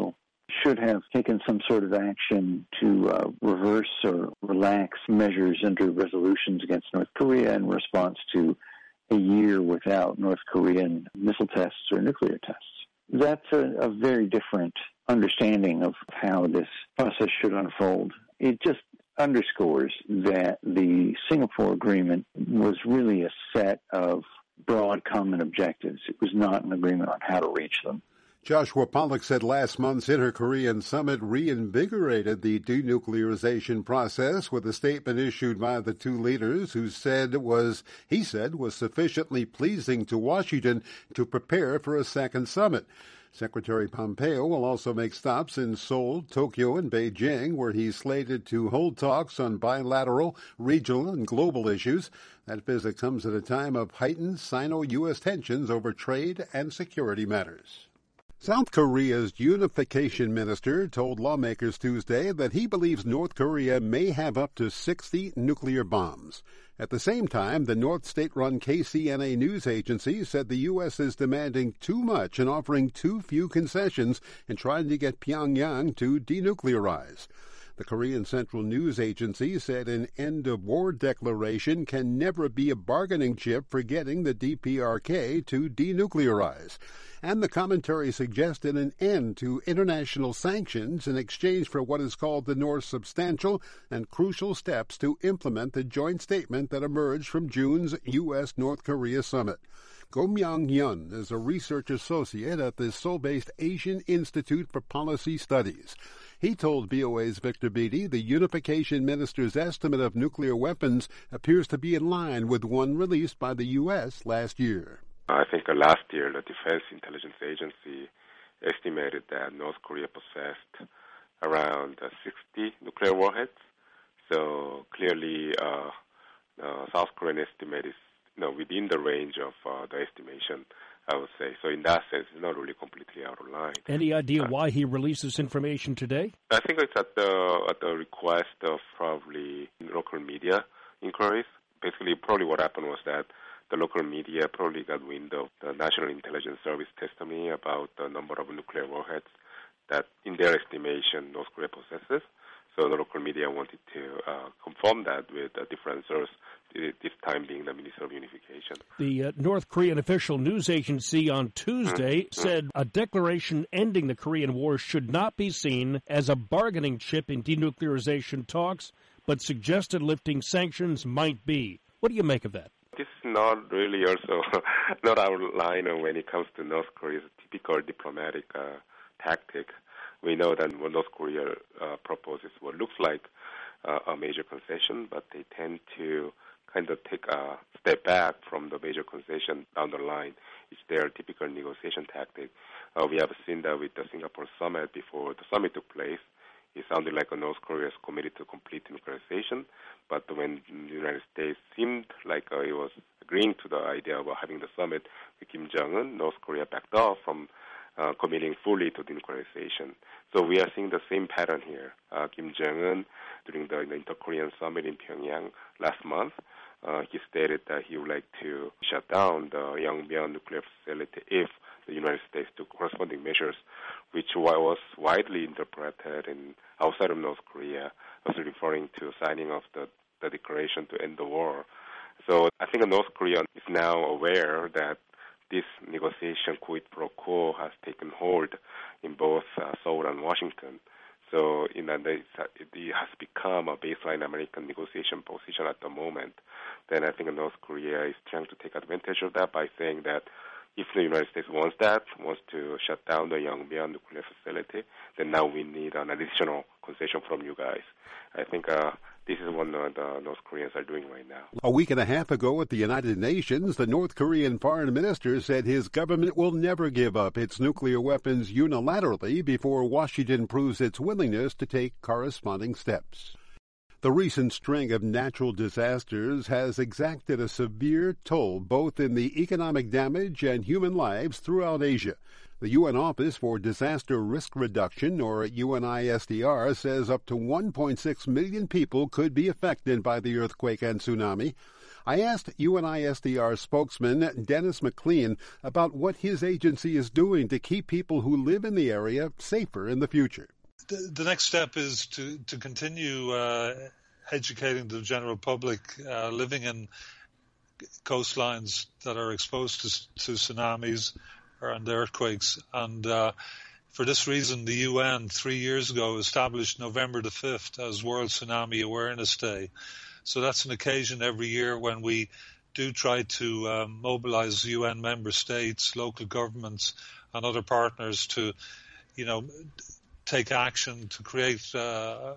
Speaker 11: should have taken some sort of action to uh, reverse or relax measures under resolutions against North Korea in response to a year without North Korean missile tests or nuclear tests. That's a, a very different understanding of how this process should unfold. It just underscores that the Singapore Agreement was really a set of broad common objectives. It was not an agreement on how to reach them.
Speaker 1: Joshua Pollack said last month's Inter-Korean summit reinvigorated the denuclearization process with a statement issued by the two leaders who said was, he said, was sufficiently pleasing to Washington to prepare for a second summit. Secretary Pompeo will also make stops in Seoul, Tokyo, and Beijing, where he's slated to hold talks on bilateral, regional, and global issues. That visit comes at a time of heightened Sino-U S tensions over trade and security matters. South Korea's unification minister told lawmakers Tuesday that he believes North Korea may have up to sixty nuclear bombs. At the same time, the North state-run K C N A news agency said the U S is demanding too much and offering too few concessions in trying to get Pyongyang to denuclearize. The Korean Central News Agency said an end-of-war declaration can never be a bargaining chip for getting the D P R K to denuclearize. And the commentary suggested an end to international sanctions in exchange for what is called the North's substantial and crucial steps to implement the joint statement that emerged from June's U S North Korea summit. Go Myung-hyun is a research associate at the Seoul-based Asian Institute for Policy Studies. He told V O A's Victor Beattie the unification minister's estimate of nuclear weapons appears to be in line with one released by the U S last year.
Speaker 12: I think uh, last year the Defense Intelligence Agency estimated that North Korea possessed around uh, sixty nuclear warheads. So clearly, uh, uh, South Korean estimate is you know, within the range of uh, the estimation, I would say. So in that sense, it's not really completely out of line.
Speaker 4: Any idea
Speaker 12: uh,
Speaker 4: why he released this information today?
Speaker 12: I think it's at the at the request of probably local media inquiries. Basically, probably what happened was that the local media probably got wind of the National Intelligence Service testimony about the number of nuclear warheads that, in their estimation, North Korea possesses. So the local media wanted to uh, confirm that with a different source, this time being the Minister of Unification.
Speaker 4: The uh, North Korean official news agency on Tuesday mm-hmm. said a declaration ending the Korean War should not be seen as a bargaining chip in denuclearization talks, but suggested lifting sanctions might be. What do you make of that?
Speaker 12: This is not really also not our line when it comes to North Korea's typical diplomatic uh, tactic. We know that when North Korea uh, proposes what looks like uh, a major concession, but they tend to kind of take a step back from the major concession down the line. It's their typical negotiation tactic. Uh, we have seen that with the Singapore summit before the summit took place. It sounded like North Korea is committed to complete denuclearization, but when the United States seemed like uh, it was agreeing to the idea about having the summit with Kim Jong-un, North Korea backed off from uh, committing fully to denuclearization. So we are seeing the same pattern here. Uh, Kim Jong-un, during the, the Inter-Korean summit in Pyongyang last month, uh, he stated that he would like to shut down the Yongbyon nuclear facility if the United States took corresponding measures, which was widely interpreted in outside of North Korea, also referring to signing of the, the declaration to end the war. So I think North Korea is now aware that this negotiation quid pro quo has taken hold in both uh, Seoul and Washington. So in that it has become a baseline American negotiation position at the moment. Then I think North Korea is trying to take advantage of that by saying that if the United States wants that, wants to shut down the Yongbyon nuclear facility, then now we need an additional concession from you guys. I think uh, this is what uh, the North Koreans are doing right now.
Speaker 1: A week and a half ago at the United Nations, the North Korean foreign minister said his government will never give up its nuclear weapons unilaterally before Washington proves its willingness to take corresponding steps. The recent string of natural disasters has exacted a severe toll both in the economic damage and human lives throughout Asia. The U N Office for Disaster Risk Reduction, or U N I S D R, says up to one point six million people could be affected by the earthquake and tsunami. I asked U N I S D R spokesman Dennis McLean about what his agency is doing to keep people who live in the area safer in the future.
Speaker 13: The, the next step is to, to continue uh, educating the general public uh, living in coastlines that are exposed to, to tsunamis and earthquakes. And uh, for this reason, the U N three years ago established November the fifth as World Tsunami Awareness Day. So that's an occasion every year when we do try to um, mobilize U N member states, local governments, and other partners to, you know, take action to create uh,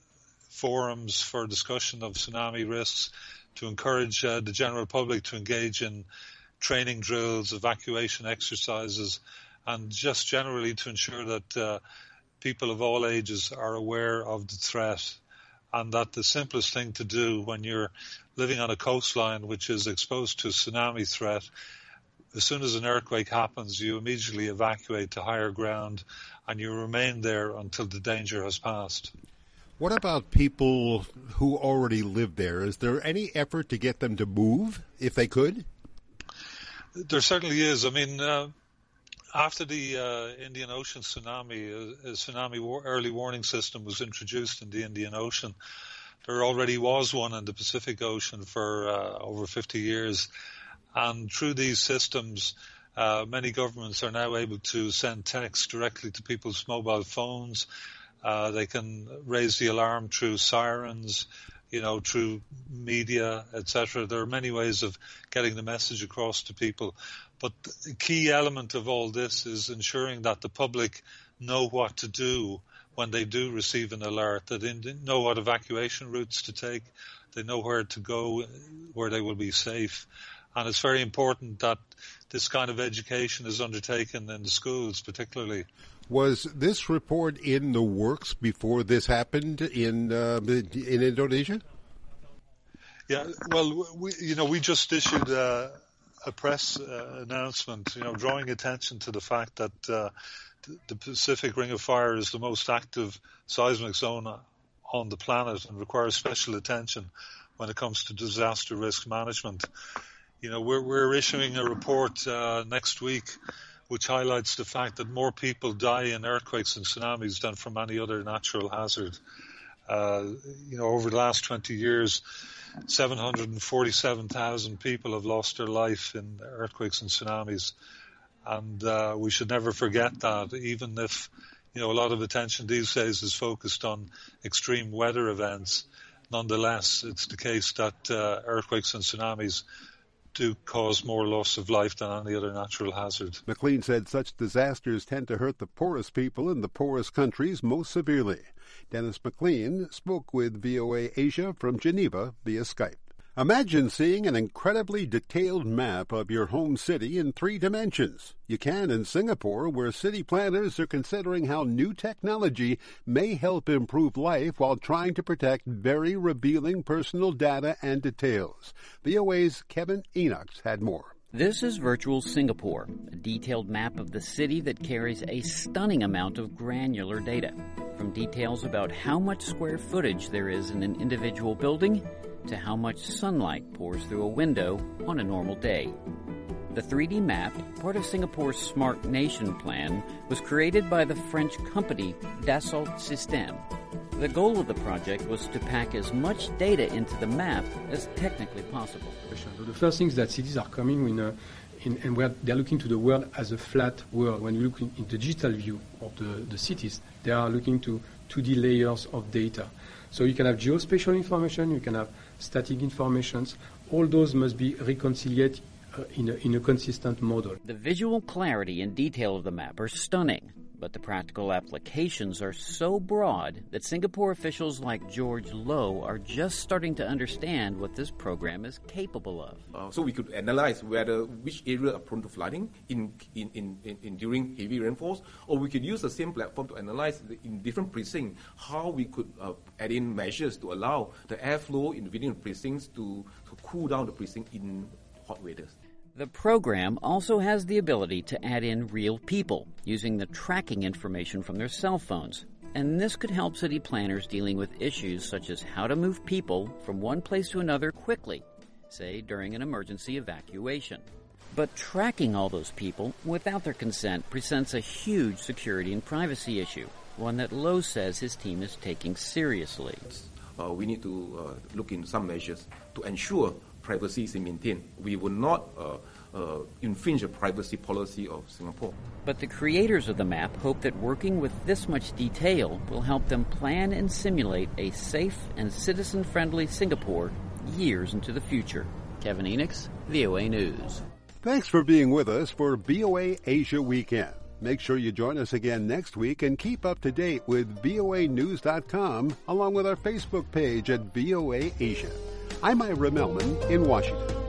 Speaker 13: forums for discussion of tsunami risks, to encourage uh, the general public to engage in training drills, evacuation exercises, and just generally to ensure that uh, people of all ages are aware of the threat, and that the simplest thing to do when you're living on a coastline which is exposed to a tsunami threat, as soon as an earthquake happens, you immediately evacuate to higher ground and you remain there until the danger has passed.
Speaker 1: What about people who already live there? Is there any effort to get them to move, if they could?
Speaker 13: There certainly is. I mean, uh, after the uh, Indian Ocean tsunami, a, a tsunami war- early warning system was introduced in the Indian Ocean. There already was one in the Pacific Ocean for uh, over fifty years. And through these systems, uh, many governments are now able to send text directly to people's mobile phones. Uh, they can raise the alarm through sirens, you know, through media, et cetera. There are many ways of getting the message across to people. But the key element of all this is ensuring that the public know what to do when they do receive an alert, that they know what evacuation routes to take, they know where to go, where they will be safe. And it's very important that this kind of education is undertaken in the schools particularly.
Speaker 1: Was this report in the works before this happened in uh, in Indonesia?
Speaker 13: Yeah, well, we, you know, we just issued a, a press uh, announcement, you know, drawing attention to the fact that uh, the Pacific Ring of Fire is the most active seismic zone on the planet and requires special attention when it comes to disaster risk management. You know, we're, we're issuing a report uh, next week which highlights the fact that more people die in earthquakes and tsunamis than from any other natural hazard. Uh, you know, over the last twenty years, seven hundred forty-seven thousand people have lost their life in earthquakes and tsunamis. And uh, we should never forget that, even if, you know, a lot of attention these days is focused on extreme weather events. Nonetheless, it's the case that uh, earthquakes and tsunamis do cause more loss of life than any other natural hazard.
Speaker 1: McLean said such disasters tend to hurt the poorest people in the poorest countries most severely. Dennis McLean spoke with V O A Asia from Geneva via Skype. Imagine seeing an incredibly detailed map of your home city in three dimensions. You can in Singapore, where city planners are considering how new technology may help improve life while trying to protect very revealing personal data and details. V O A's Kevin Enochs had more.
Speaker 14: This is Virtual Singapore, a detailed map of the city that carries a stunning amount of granular data, from details about how much square footage there is in an individual building to how much sunlight pours through a window on a normal day. The three D map, part of Singapore's Smart Nation plan, was created by the French company Dassault Systèmes. The goal of the project was to pack as much data into the map as technically possible.
Speaker 15: The first thing is that cities are coming in, a, in and where they're looking to the world as a flat world. When you look in, in the digital view of the, the cities, they are looking to two D layers of data. So you can have geospatial information, you can have static informations. All those must be reconciled uh, in, a, in a consistent model.
Speaker 14: The visual clarity and detail of the map are stunning, but the practical applications are so broad that Singapore officials like George Low are just starting to understand what this program is capable of.
Speaker 16: Uh, so we could analyze whether which area are prone to flooding in, in, in, in, in during heavy rainfalls, or we could use the same platform to analyze the, in different precincts how we could uh, add in measures to allow the airflow in within precincts to, to cool down the precinct in hot weather.
Speaker 14: The program also has the ability to add in real people using the tracking information from their cell phones. And this could help city planners dealing with issues such as how to move people from one place to another quickly, say during an emergency evacuation. But tracking all those people without their consent presents a huge security and privacy issue, one that Lowe says his team is taking seriously.
Speaker 16: Uh, we need to uh, look into some measures to ensure privacy is maintained. We will not uh, uh, infringe the privacy policy of Singapore.
Speaker 14: But the creators of the map hope that working with this much detail will help them plan and simulate a safe and citizen-friendly Singapore years into the future. Kevin Enix, V O A News.
Speaker 1: Thanks for being with us for V O A Asia Weekend. Make sure you join us again next week and keep up to date with V O A news dot com along with our Facebook page at V O A Asia. I'm Ira Melman in Washington.